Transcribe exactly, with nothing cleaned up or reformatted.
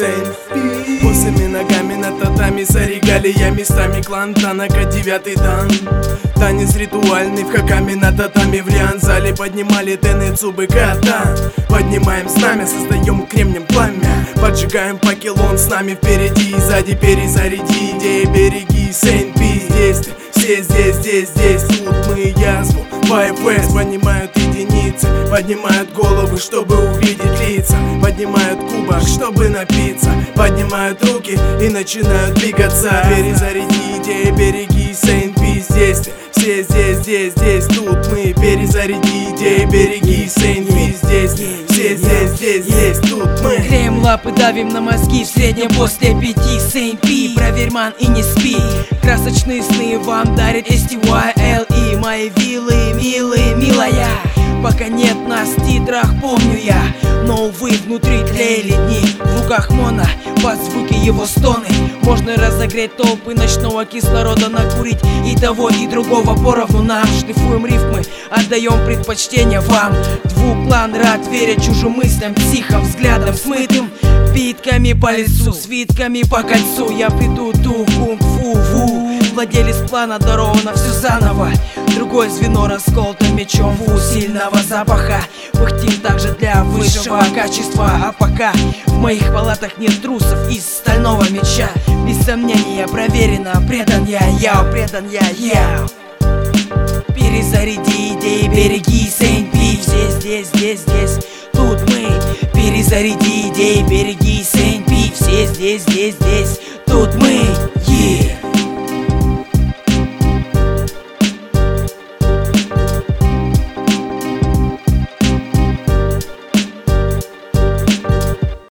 Сейнт-Пи. Босыми ногами на татами, за регалия местами клан Танака, девятый дан. Танец ритуальный в хаками на татами, в Риан-зале поднимали тены цубы катан. Поднимаем знамя, создаем кремнем пламя, поджигаем факелон с нами впереди и сзади. Перезаряди идеи, береги Сейнт-Пи. Здесь ты, все здесь, здесь, здесь. Тут мы язву, байфест. Поднимают единицы, поднимают головы, чтобы увидеть лица. Поднимают кубок, чтобы напиться. Поднимают руки и начинают двигаться. Перезаряди идеи, береги Сейнт-Пи. Здесь ты, все здесь, здесь, здесь. Тут мы, перезаряди идеи, береги Сейнт-Пи. Здесь все здесь, здесь, здесь. Тут мы греем лапы, давим на мозги в среднем после пяти. Сейнт-Пи, проверь, ман, и не спи. Красочные сны вам дарит эс ти уай эл и. Мои виллы, милые, милая. Пока нет нас в титрах, помню я. Но, увы, внутри тлеяли дни. В руках моно, под звуки его стоны. Можно разогреть толпы ночного кислорода, накурить и того, и другого поровну нам. Шлифуем рифмы, отдаем предпочтение вам. Двуклан рад верить чужим мыслям, тихо, взглядом смытым, битками по лицу, свитками по кольцу. Я приду ту кунг-фу, ву. Владелец плана даровано все заново. Другое звено расколото мечом в сильного запаха. Пыхтим также для высшего качества. А пока в моих палатах нет трусов из стального меча. Без сомнения проверено, предан я, я, предан я, я. Перезаряди идеи, береги Сейнт-Пи. Все здесь, здесь, здесь, тут мы. Перезаряди идеи, береги Сейнт-Пи. Все здесь, здесь, здесь, тут мы.